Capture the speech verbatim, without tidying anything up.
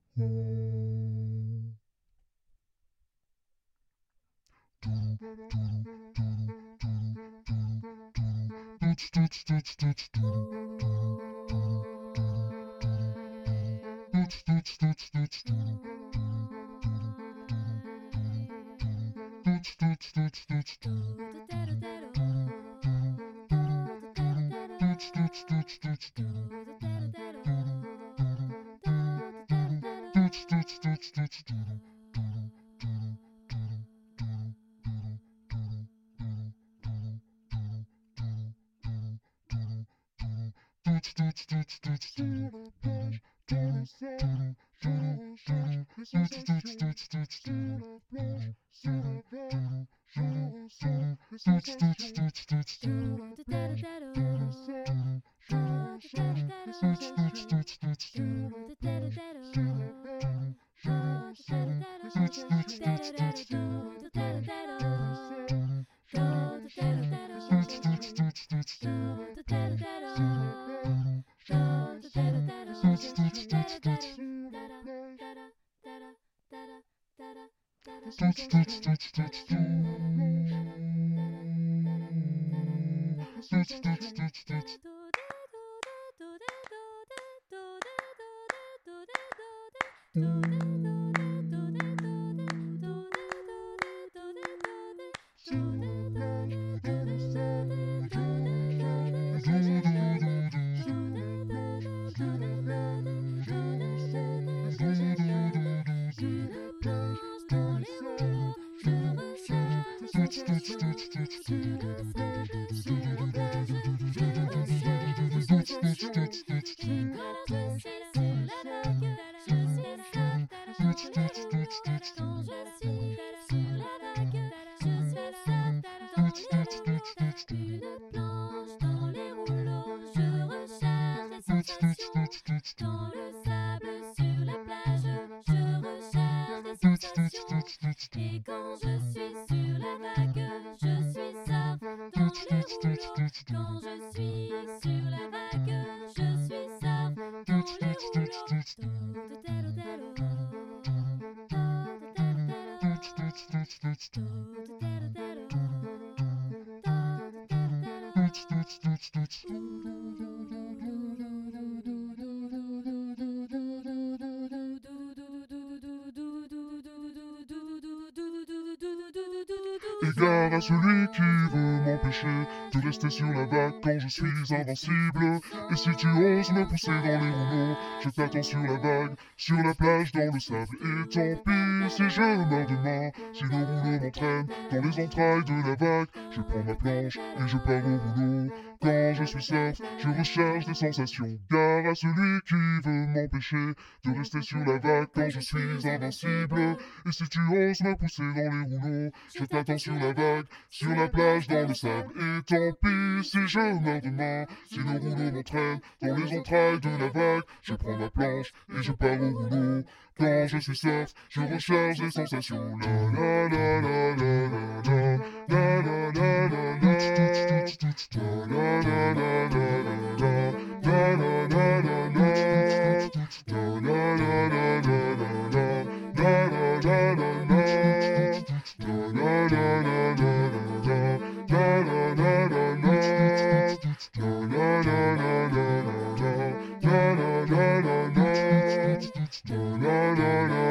Égare à celui qui veut m'empêcher de rester sur la vague quand je suis invincible. Et si tu oses me pousser dans les rouleaux, je t'attends sur la vague, sur la plage, dans le sable. Et tant pis si je meurs demain, si le rouleau m'entraîne dans les entrailles de la vague. Je prends ma planche et je pars au rouleau. Quand je suis surf, je recherche des sensations. Gare à celui qui veut m'empêcher de rester sur la vague quand je suis invincible. Et si tu oses me pousser dans les rouleaux, je t'attends sur la vague, sur la plage, dans le sable. Et tant pis si je meurs demain, si le rouleau m'entraîne dans les entrailles de la vague. Je prends ma planche et je pars au rouleau. Quand je suis surf, je recherche des sensations. La la la la la la la la la la la. La la la